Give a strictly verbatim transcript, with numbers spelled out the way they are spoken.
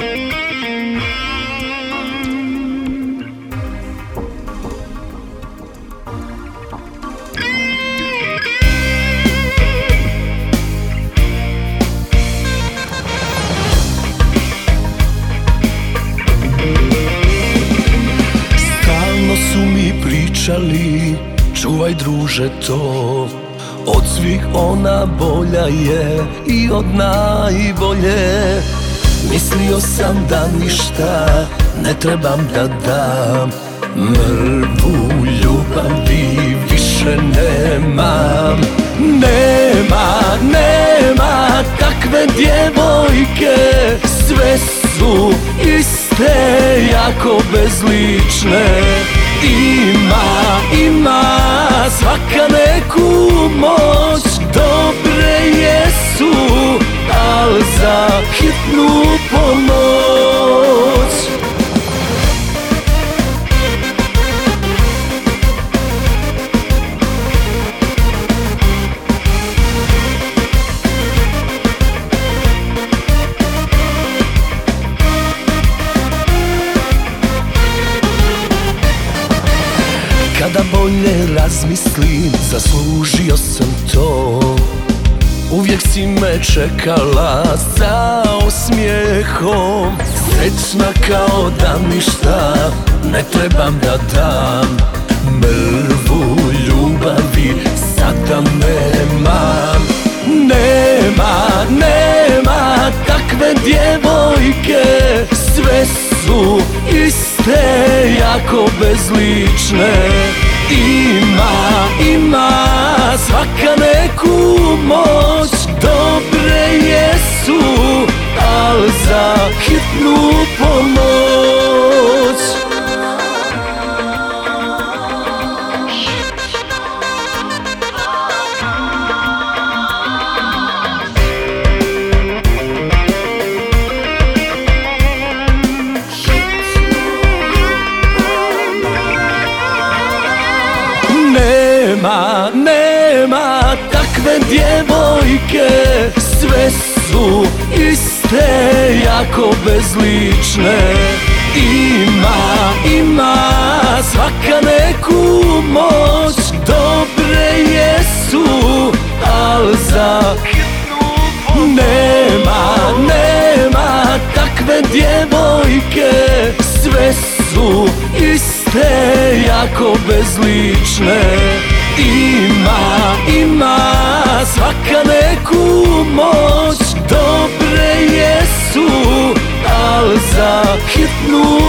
Su mi pričali, čuvaj druže to, od svih ona bolja je i od najbolje. Mislio sam da ništa ne trebam da dam, mrvu ljubavi više nemam. Nema, nema takve djevojke, sve su iste, jako bezlične. Ima, ima svaka neku moć, dobre jesu, al za hitnu pomoć. Kada bolje razmislim, zaslužio sam to. Uvijek si me čekala sa osmijehom, srećna kao da ništa ne trebam da dam. Mrvu ljubavi sada nemam. Nema, nema takve djevojke, sve su iste, jako bezlične. Ima, ima svaka neku moć, dobre jesu, al za hitnu pomoć. Nema, nema takve djevojke, sve su iste, jako bezlične. Ima, ima svaka neku moć, dobre jesu, al za hitnu pomoć. Nema, nema takve djevojke, sve su iste, jako bezlične. Ima, ima svaka neku moć, dobre jesu, al za hitnu